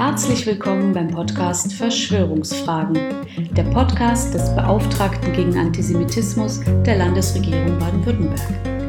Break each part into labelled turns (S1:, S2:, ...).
S1: Herzlich willkommen beim Podcast Verschwörungsfragen, der Podcast des Beauftragten gegen Antisemitismus der Landesregierung Baden-Württemberg.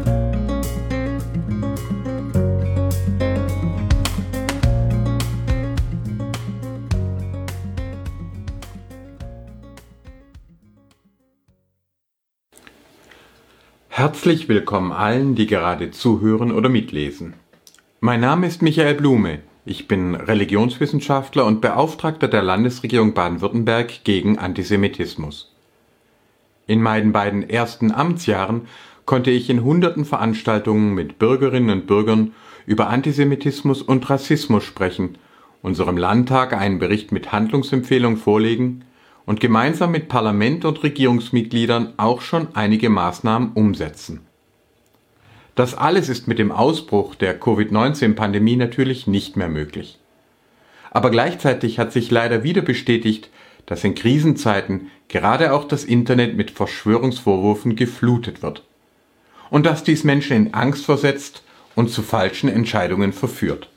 S2: Herzlich willkommen allen, die gerade zuhören oder mitlesen. Mein Name ist Michael Blume. Ich bin Religionswissenschaftler und Beauftragter der Landesregierung Baden-Württemberg gegen Antisemitismus. In meinen beiden ersten Amtsjahren konnte ich in hunderten Veranstaltungen mit Bürgerinnen und Bürgern über Antisemitismus und Rassismus sprechen, unserem Landtag einen Bericht mit Handlungsempfehlungen vorlegen und gemeinsam mit Parlament und Regierungsmitgliedern auch schon einige Maßnahmen umsetzen. Das alles ist mit dem Ausbruch der Covid-19-Pandemie natürlich nicht mehr möglich. Aber gleichzeitig hat sich leider wieder bestätigt, dass in Krisenzeiten gerade auch das Internet mit Verschwörungsvorwürfen geflutet wird. Und dass dies Menschen in Angst versetzt und zu falschen Entscheidungen verführt.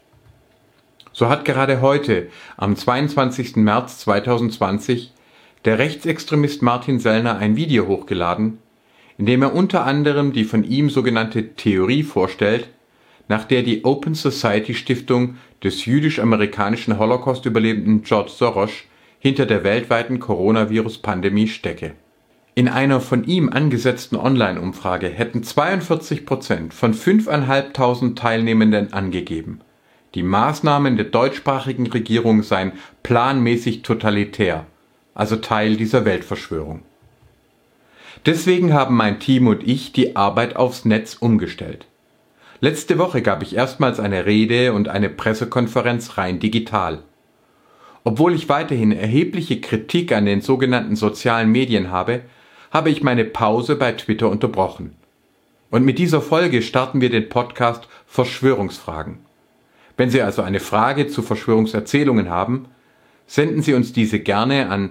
S2: So hat gerade heute, am 22. März 2020, der Rechtsextremist Martin Sellner ein Video hochgeladen, in dem er unter anderem die von ihm sogenannte Theorie vorstellt, nach der die Open Society Stiftung des jüdisch-amerikanischen Holocaust-Überlebenden George Soros hinter der weltweiten Coronavirus-Pandemie stecke. In einer von ihm angesetzten Online-Umfrage hätten 42% von 5.500 Teilnehmenden angegeben, die Maßnahmen der deutschsprachigen Regierung seien planmäßig totalitär, also Teil dieser Weltverschwörung. Deswegen haben mein Team und ich die Arbeit aufs Netz umgestellt. Letzte Woche gab ich erstmals eine Rede und eine Pressekonferenz rein digital. Obwohl ich weiterhin erhebliche Kritik an den sogenannten sozialen Medien habe, habe ich meine Pause bei Twitter unterbrochen. Und mit dieser Folge starten wir den Podcast Verschwörungsfragen. Wenn Sie also eine Frage zu Verschwörungserzählungen haben, senden Sie uns diese gerne an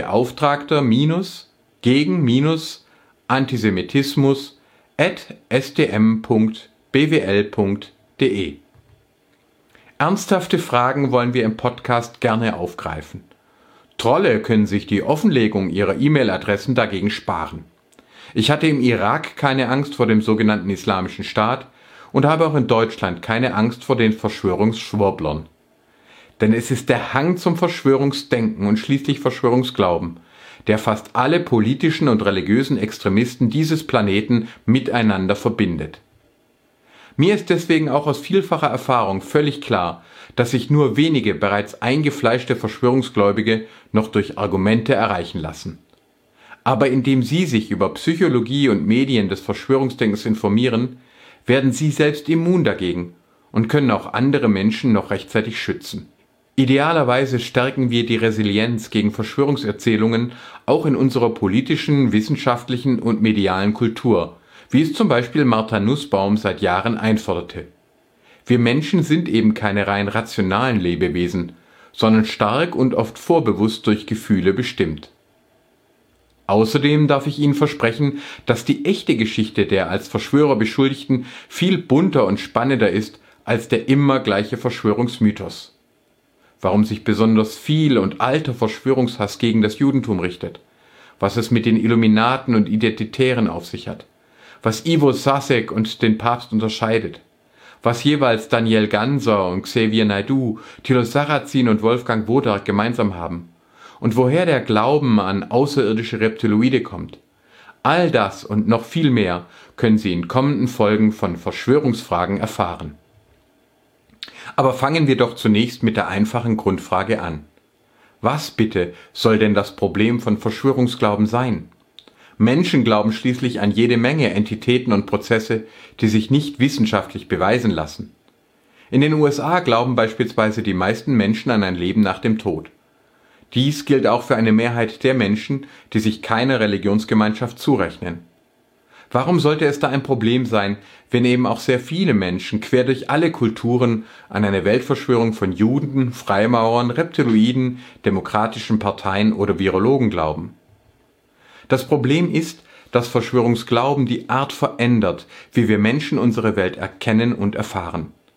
S2: beauftragter-gegen-antisemitismus@sdm.bwl.de. Ernsthafte Fragen wollen wir im Podcast gerne aufgreifen. Trolle können sich die Offenlegung ihrer E-Mail-Adressen dagegen sparen. Ich hatte im Irak keine Angst vor dem sogenannten Islamischen Staat und habe auch in Deutschland keine Angst vor den Verschwörungsschwurblern. Denn es ist der Hang zum Verschwörungsdenken und schließlich Verschwörungsglauben, der fast alle politischen und religiösen Extremisten dieses Planeten miteinander verbindet. Mir ist deswegen auch aus vielfacher Erfahrung völlig klar, dass sich nur wenige bereits eingefleischte Verschwörungsgläubige noch durch Argumente erreichen lassen. Aber indem Sie sich über Psychologie und Medien des Verschwörungsdenkens informieren, werden Sie selbst immun dagegen und können auch andere Menschen noch rechtzeitig schützen. Idealerweise stärken wir die Resilienz gegen Verschwörungserzählungen auch in unserer politischen, wissenschaftlichen und medialen Kultur, wie es zum Beispiel Martha Nussbaum seit Jahren einforderte. Wir Menschen sind eben keine rein rationalen Lebewesen, sondern stark und oft vorbewusst durch Gefühle bestimmt. Außerdem darf ich Ihnen versprechen, dass die echte Geschichte der als Verschwörer Beschuldigten viel bunter und spannender ist als der immer gleiche Verschwörungsmythos. Warum sich besonders viel und alter Verschwörungshass gegen das Judentum richtet, was es mit den Illuminaten und Identitären auf sich hat, was Ivo Sasek und den Papst unterscheidet, was jeweils Daniel Ganser und Xavier Naidoo, Thilo Sarrazin und Wolfgang Wodark gemeinsam haben und woher der Glauben an außerirdische Reptiloide kommt. All das und noch viel mehr können Sie in kommenden Folgen von Verschwörungsfragen erfahren. Aber fangen wir doch zunächst mit der einfachen Grundfrage an. Was bitte soll denn das Problem von Verschwörungsglauben sein? Menschen glauben schließlich an jede Menge Entitäten und Prozesse, die sich nicht wissenschaftlich beweisen lassen. In den USA glauben beispielsweise die meisten Menschen an ein Leben nach dem Tod. Dies gilt auch für eine Mehrheit der Menschen, die sich keiner Religionsgemeinschaft zurechnen. Warum sollte es da ein Problem sein, wenn eben auch sehr viele Menschen quer durch alle Kulturen an eine Weltverschwörung von Juden, Freimaurern, Reptiloiden, demokratischen Parteien oder Virologen glauben? Das Problem ist, dass Verschwörungsglauben die Art verändert, wie wir Menschen unsere Welt erkennen und erfahren.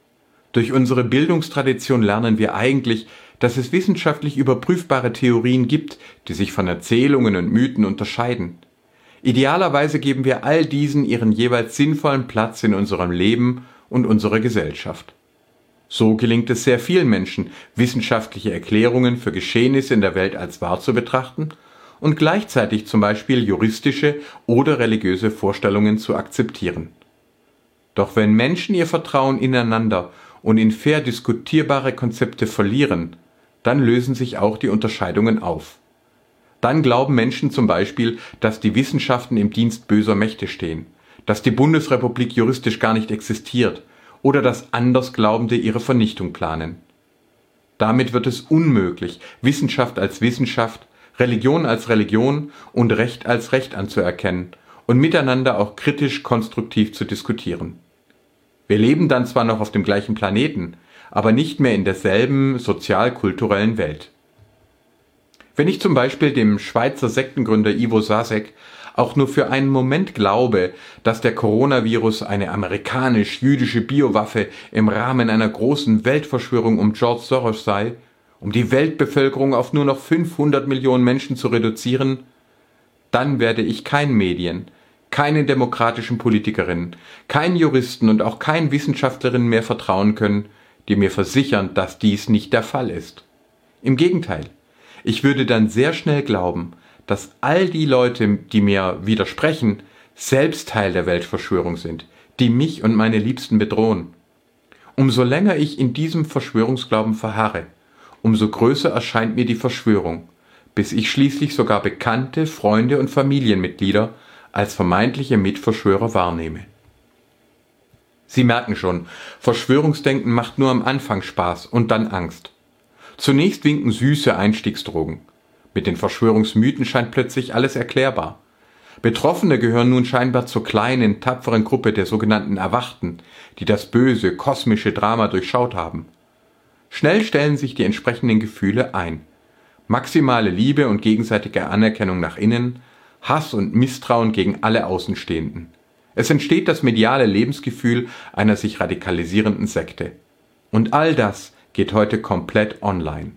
S2: Durch unsere Bildungstradition lernen wir eigentlich, dass es wissenschaftlich überprüfbare Theorien gibt, die sich von Erzählungen und Mythen unterscheiden. Idealerweise geben wir all diesen ihren jeweils sinnvollen Platz in unserem Leben und unserer Gesellschaft. So gelingt es sehr vielen Menschen, wissenschaftliche Erklärungen für Geschehnisse in der Welt als wahr zu betrachten und gleichzeitig zum Beispiel juristische oder religiöse Vorstellungen zu akzeptieren. Doch wenn Menschen ihr Vertrauen ineinander und in fair diskutierbare Konzepte verlieren, dann lösen sich auch die Unterscheidungen auf. Dann glauben Menschen zum Beispiel, dass die Wissenschaften im Dienst böser Mächte stehen, dass die Bundesrepublik juristisch gar nicht existiert oder dass Andersglaubende ihre Vernichtung planen. Damit wird es unmöglich, Wissenschaft als Wissenschaft, Religion als Religion und Recht als Recht anzuerkennen und miteinander auch kritisch konstruktiv zu diskutieren. Wir leben dann zwar noch auf dem gleichen Planeten, aber nicht mehr in derselben sozial-kulturellen Welt. Wenn ich zum Beispiel dem Schweizer Sektengründer Ivo Sasek auch nur für einen Moment glaube, dass der Coronavirus eine amerikanisch-jüdische Biowaffe im Rahmen einer großen Weltverschwörung um George Soros sei, um die Weltbevölkerung auf nur noch 500 Millionen Menschen zu reduzieren, dann werde ich keinen Medien, keinen demokratischen Politikerinnen, keinen Juristen und auch keinen Wissenschaftlerinnen mehr vertrauen können, die mir versichern, dass dies nicht der Fall ist. Im Gegenteil, ich würde dann sehr schnell glauben, dass all die Leute, die mir widersprechen, selbst Teil der Weltverschwörung sind, die mich und meine Liebsten bedrohen. Umso länger ich in diesem Verschwörungsglauben verharre, umso größer erscheint mir die Verschwörung, bis ich schließlich sogar Bekannte, Freunde und Familienmitglieder als vermeintliche Mitverschwörer wahrnehme. Sie merken schon, Verschwörungsdenken macht nur am Anfang Spaß und dann Angst. Zunächst winken süße Einstiegsdrogen. Mit den Verschwörungsmythen scheint plötzlich alles erklärbar. Betroffene gehören nun scheinbar zur kleinen, tapferen Gruppe der sogenannten Erwachten, die das böse, kosmische Drama durchschaut haben. Schnell stellen sich die entsprechenden Gefühle ein. Maximale Liebe und gegenseitige Anerkennung nach innen, Hass und Misstrauen gegen alle Außenstehenden. Es entsteht das mediale Lebensgefühl einer sich radikalisierenden Sekte. Und all das geht heute komplett online.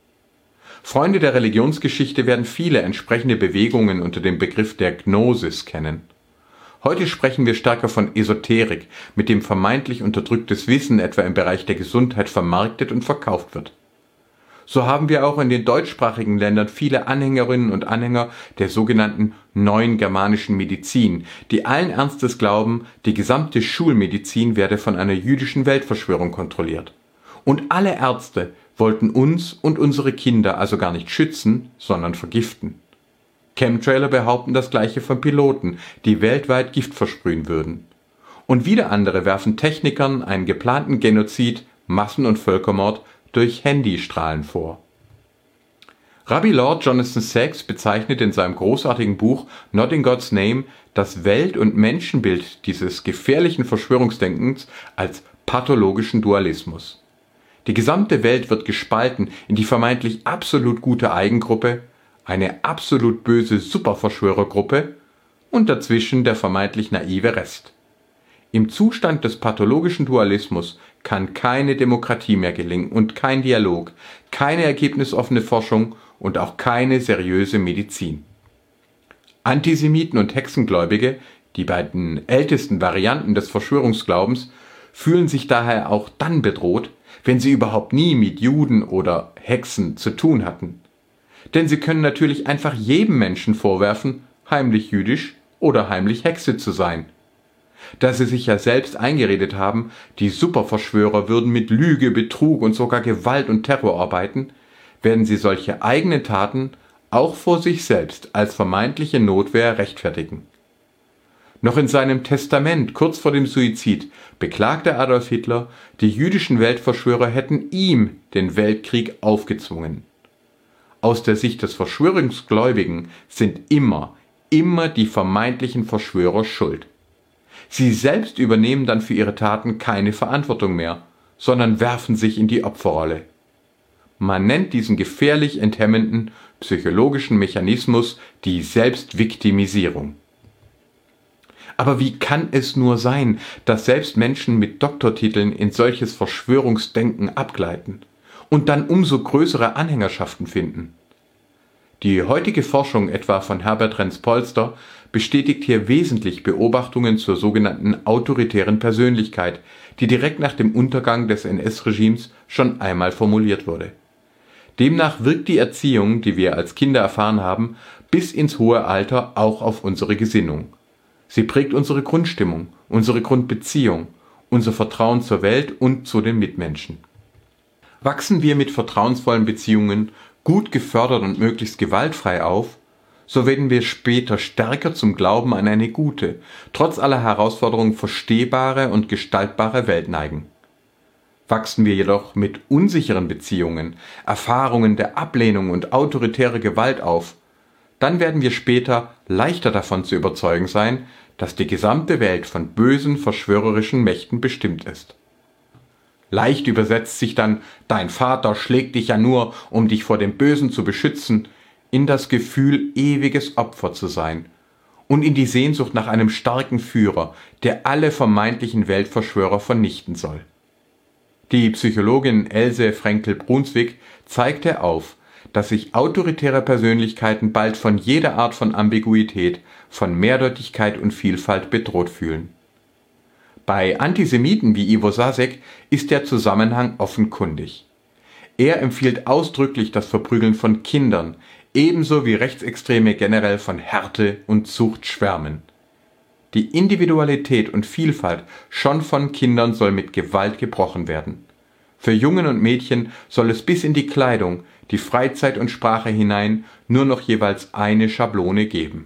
S2: Freunde der Religionsgeschichte werden viele entsprechende Bewegungen unter dem Begriff der Gnosis kennen. Heute sprechen wir stärker von Esoterik, mit dem vermeintlich unterdrücktes Wissen etwa im Bereich der Gesundheit vermarktet und verkauft wird. So haben wir auch in den deutschsprachigen Ländern viele Anhängerinnen und Anhänger der sogenannten neuen germanischen Medizin, die allen Ernstes glauben, die gesamte Schulmedizin werde von einer jüdischen Weltverschwörung kontrolliert. Und alle Ärzte wollten uns und unsere Kinder also gar nicht schützen, sondern vergiften. Chemtrailer behaupten das Gleiche von Piloten, die weltweit Gift versprühen würden. Und wieder andere werfen Technikern einen geplanten Genozid, Massen- und Völkermord durch Handystrahlen vor. Rabbi Lord Jonathan Sacks bezeichnet in seinem großartigen Buch Not in God's Name das Welt- und Menschenbild dieses gefährlichen Verschwörungsdenkens als pathologischen Dualismus. Die gesamte Welt wird gespalten in die vermeintlich absolut gute Eigengruppe, eine absolut böse Superverschwörergruppe und dazwischen der vermeintlich naive Rest. Im Zustand des pathologischen Dualismus kann keine Demokratie mehr gelingen und kein Dialog, keine ergebnisoffene Forschung und auch keine seriöse Medizin. Antisemiten und Hexengläubige, die beiden ältesten Varianten des Verschwörungsglaubens, fühlen sich daher auch dann bedroht, wenn sie überhaupt nie mit Juden oder Hexen zu tun hatten. Denn sie können natürlich einfach jedem Menschen vorwerfen, heimlich jüdisch oder heimlich Hexe zu sein. Da sie sich ja selbst eingeredet haben, die Superverschwörer würden mit Lüge, Betrug und sogar Gewalt und Terror arbeiten, werden sie solche eigenen Taten auch vor sich selbst als vermeintliche Notwehr rechtfertigen. Noch in seinem Testament kurz vor dem Suizid beklagte Adolf Hitler, die jüdischen Weltverschwörer hätten ihm den Weltkrieg aufgezwungen. Aus der Sicht des Verschwörungsgläubigen sind immer die vermeintlichen Verschwörer schuld. Sie selbst übernehmen dann für ihre Taten keine Verantwortung mehr, sondern werfen sich in die Opferrolle. Man nennt diesen gefährlich enthemmenden psychologischen Mechanismus die Selbstviktimisierung. Aber wie kann es nur sein, dass selbst Menschen mit Doktortiteln in solches Verschwörungsdenken abgleiten und dann umso größere Anhängerschaften finden? Die heutige Forschung etwa von Herbert Renz-Polster bestätigt hier wesentlich Beobachtungen zur sogenannten autoritären Persönlichkeit, die direkt nach dem Untergang des NS-Regimes schon einmal formuliert wurde. Demnach wirkt die Erziehung, die wir als Kinder erfahren haben, bis ins hohe Alter auch auf unsere Gesinnung. Sie prägt unsere Grundstimmung, unsere Grundbeziehung, unser Vertrauen zur Welt und zu den Mitmenschen. Wachsen wir mit vertrauensvollen Beziehungen gut gefördert und möglichst gewaltfrei auf, so werden wir später stärker zum Glauben an eine gute, trotz aller Herausforderungen verstehbare und gestaltbare Welt neigen. Wachsen wir jedoch mit unsicheren Beziehungen, Erfahrungen der Ablehnung und autoritärer Gewalt auf, dann werden wir später leichter davon zu überzeugen sein, dass die gesamte Welt von bösen, verschwörerischen Mächten bestimmt ist. Leicht übersetzt sich dann »Dein Vater schlägt dich ja nur, um dich vor dem Bösen zu beschützen« in das Gefühl, ewiges Opfer zu sein und in die Sehnsucht nach einem starken Führer, der alle vermeintlichen Weltverschwörer vernichten soll. Die Psychologin Else Frenkel-Brunswick zeigte auf, dass sich autoritäre Persönlichkeiten bald von jeder Art von Ambiguität, von Mehrdeutigkeit und Vielfalt bedroht fühlen. Bei Antisemiten wie Ivo Sasek ist der Zusammenhang offenkundig. Er empfiehlt ausdrücklich das Verprügeln von Kindern, ebenso wie Rechtsextreme generell von Härte und Zucht schwärmen. Die Individualität und Vielfalt schon von Kindern soll mit Gewalt gebrochen werden. Für Jungen und Mädchen soll es bis in die Kleidung, die Freizeit und Sprache hinein nur noch jeweils eine Schablone geben.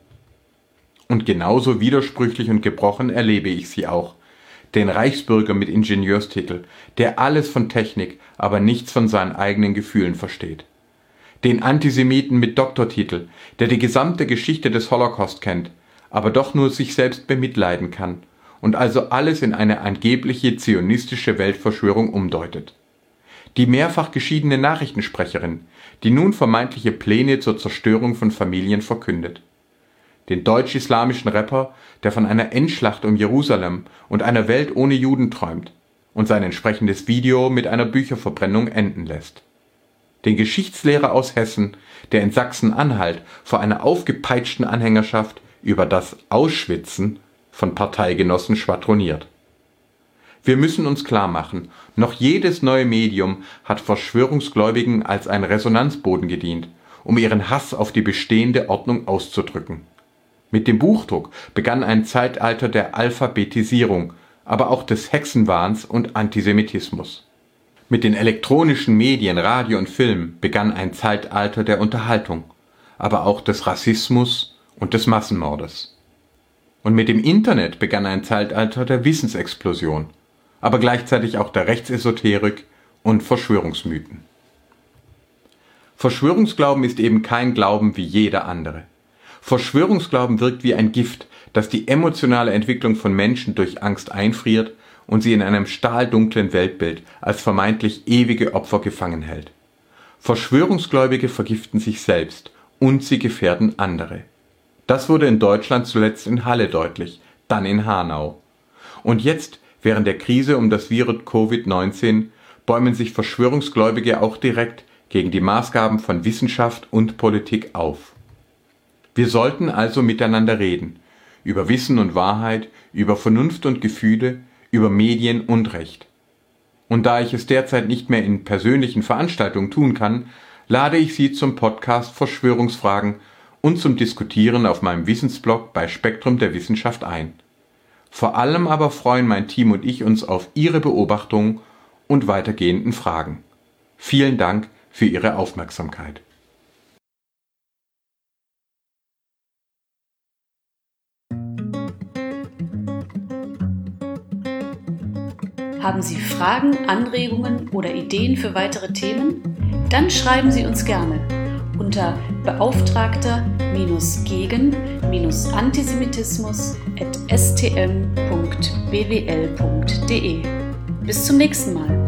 S2: Und genauso widersprüchlich und gebrochen erlebe ich sie auch. Den Reichsbürger mit Ingenieurstitel, der alles von Technik, aber nichts von seinen eigenen Gefühlen versteht. Den Antisemiten mit Doktortitel, der die gesamte Geschichte des Holocaust kennt, aber doch nur sich selbst bemitleiden kann und also alles in eine angebliche zionistische Weltverschwörung umdeutet. Die mehrfach geschiedene Nachrichtensprecherin, die nun vermeintliche Pläne zur Zerstörung von Familien verkündet. Den deutsch-islamischen Rapper, der von einer Endschlacht um Jerusalem und einer Welt ohne Juden träumt und sein entsprechendes Video mit einer Bücherverbrennung enden lässt. Den Geschichtslehrer aus Hessen, der in Sachsen-Anhalt vor einer aufgepeitschten Anhängerschaft über das Ausschwitzen von Parteigenossen schwadroniert. Wir müssen uns klar machen, noch jedes neue Medium hat Verschwörungsgläubigen als ein Resonanzboden gedient, um ihren Hass auf die bestehende Ordnung auszudrücken. Mit dem Buchdruck begann ein Zeitalter der Alphabetisierung, aber auch des Hexenwahns und Antisemitismus. Mit den elektronischen Medien, Radio und Film begann ein Zeitalter der Unterhaltung, aber auch des Rassismus und des Massenmordes. Und mit dem Internet begann ein Zeitalter der Wissensexplosion, aber gleichzeitig auch der Rechtsesoterik und Verschwörungsmythen. Verschwörungsglauben ist eben kein Glauben wie jeder andere. Verschwörungsglauben wirkt wie ein Gift, das die emotionale Entwicklung von Menschen durch Angst einfriert und sie in einem stahldunklen Weltbild als vermeintlich ewige Opfer gefangen hält. Verschwörungsgläubige vergiften sich selbst und sie gefährden andere. Das wurde in Deutschland zuletzt in Halle deutlich, dann in Hanau. Und jetzt, während der Krise um das Virus Covid-19, bäumen sich Verschwörungsgläubige auch direkt gegen die Maßgaben von Wissenschaft und Politik auf. Wir sollten also miteinander reden, über Wissen und Wahrheit, über Vernunft und Gefühle, über Medien und Recht. Und da ich es derzeit nicht mehr in persönlichen Veranstaltungen tun kann, lade ich Sie zum Podcast Verschwörungsfragen und zum Diskutieren auf meinem Wissensblog bei Spektrum der Wissenschaft ein. Vor allem aber freuen mein Team und ich uns auf Ihre Beobachtungen und weitergehenden Fragen. Vielen Dank für Ihre Aufmerksamkeit.
S1: Haben Sie Fragen, Anregungen oder Ideen für weitere Themen? Dann schreiben Sie uns gerne unter beauftragter-gegen-antisemitismus@stm.bwl.de. Bis zum nächsten Mal.